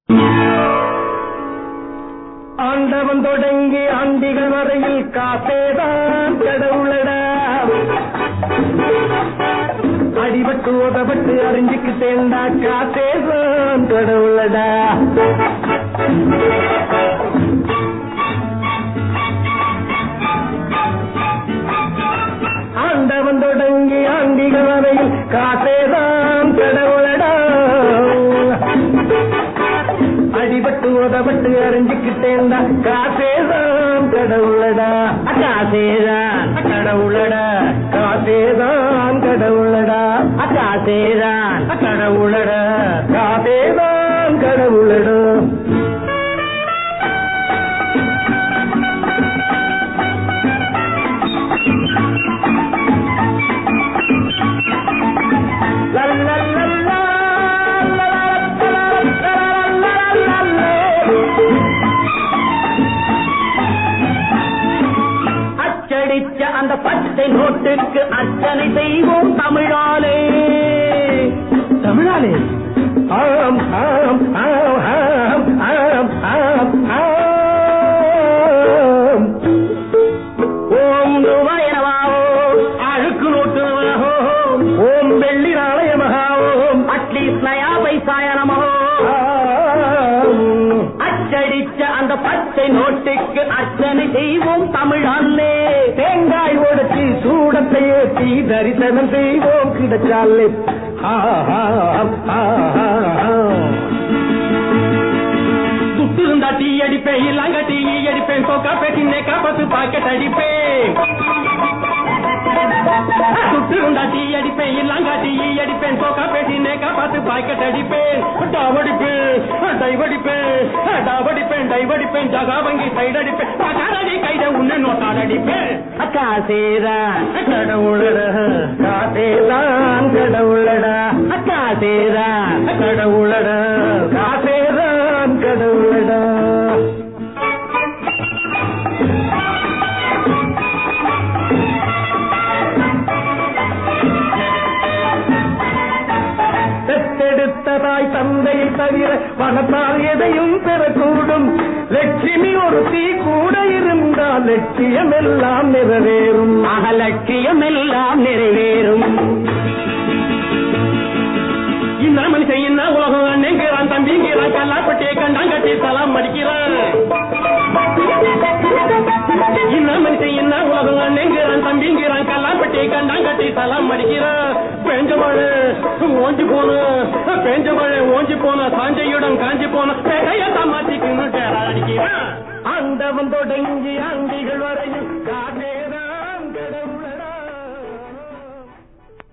ஆண்டவன் தொடங்கி ஆண்டிகள் வரையில் காசேதான் கடவுளடா. அடிபட்டு உதப்பட்டு அறிஞ்சுக்கு சேர்ந்தா காசேதான் கடவுளடா. ஆண்டவன் தொடங்கி ஆண்டிகள் வரையில் காசேதான் கடவுளடா. அடிபட்டு உதப்பட்டு அறிஞ்சுக்கிட்டேன்டா காசேதான் கடவுளடா. காசேதான் கடவுளடா. காசேதான் கடவுளடா. காசேதான் கடவுளடா. காசேதான் கடவுளடா. அச்சடிச்ச அந்த பச்சை நோட்டுக்கு அர்ச்சனை செய்வோம் தமிழாலே. தமிழாலே ஆம் ஆம் ஆம் ஆம் ஆம் ஆம் ஆம். ஓம் ரூபாய் நமஹாம். அழுக்கு நோட்டு நமஹாம். ஓம் வெள்ளி நாணய மகாவோம். அட்லீஸ்ட் நயா பைசாய நமஹாம். அச்சடிச்ச அந்த பச்சை நோட்டுக்கு அர்ச்சனை செய்வோம் தமிழாலே. தேங்காய் உடைச்சி சூடத்தை ஏற்றி தரிசனம் செய்வோம் கிடைச்சாலே. துட்டு இருந்தா டீ அடிப்பேன், இல்லாங்க டீ அடிப்பேன், கோக்கா பேசினே காப்பத்து பாக்கெட் அடிப்பேன். துட்டு இருந்தா டீ அடிப்பேன், இல்லாங்க டீ அடிப்பேன், கோக்கா பேசினே காப்பத்து பாக்கெட் அடிப்பேன். டாவடிப்பேன் டைவடிப்பேன், டாவடிப்பேன் டைவடிப்பேன், ஜகா வங்கி சைடு அடிப்பேன், பகாரடி கைட உன்ன நோட்டால் அடிப்பேன். காசேதான் கடவுளடா. காசேதான் கடவுளடா. காசேதான் கடவுளடா. காசேதான் கடவுளடா. பெத்தெடுத்ததாய் தந்தையை தவிர பணத்தால் எதையும் பெறக்கூடும். லட்சுமி ஒரு தீ கூட இருந்தால் லட்சியம் எல்லாம் நிறைவேறும். லட்சியம் எல்லாம் நிறைவேறும். இந்த மனுஷன் என்ன உலகம் அண்ணங்கிறான், தம்பிங்கிறான், கல்லாப்பட்டியை கண்டாங்கட்டி சலாம் அடிக்கிறான். இந்த மனுஷன் என்ன உலகம் அண்ணங்கிறான், தம்பிங்கிறான், கல்லாப்பட்டியை கண்டாங்கட்டி சலாம் அடிக்கிறான். பெஞ்ச மழை ஓஞ்சி போன, பெஞ்ச மழை ஓஞ்சி போன, சாஞ்சையுடன் காஞ்சி போன பேட்டையத்தான் மாத்திக்கணும் அடிக்கிறான். ஆண்டவன் தொடங்கி ஆண்டிகள் வரையில் காதே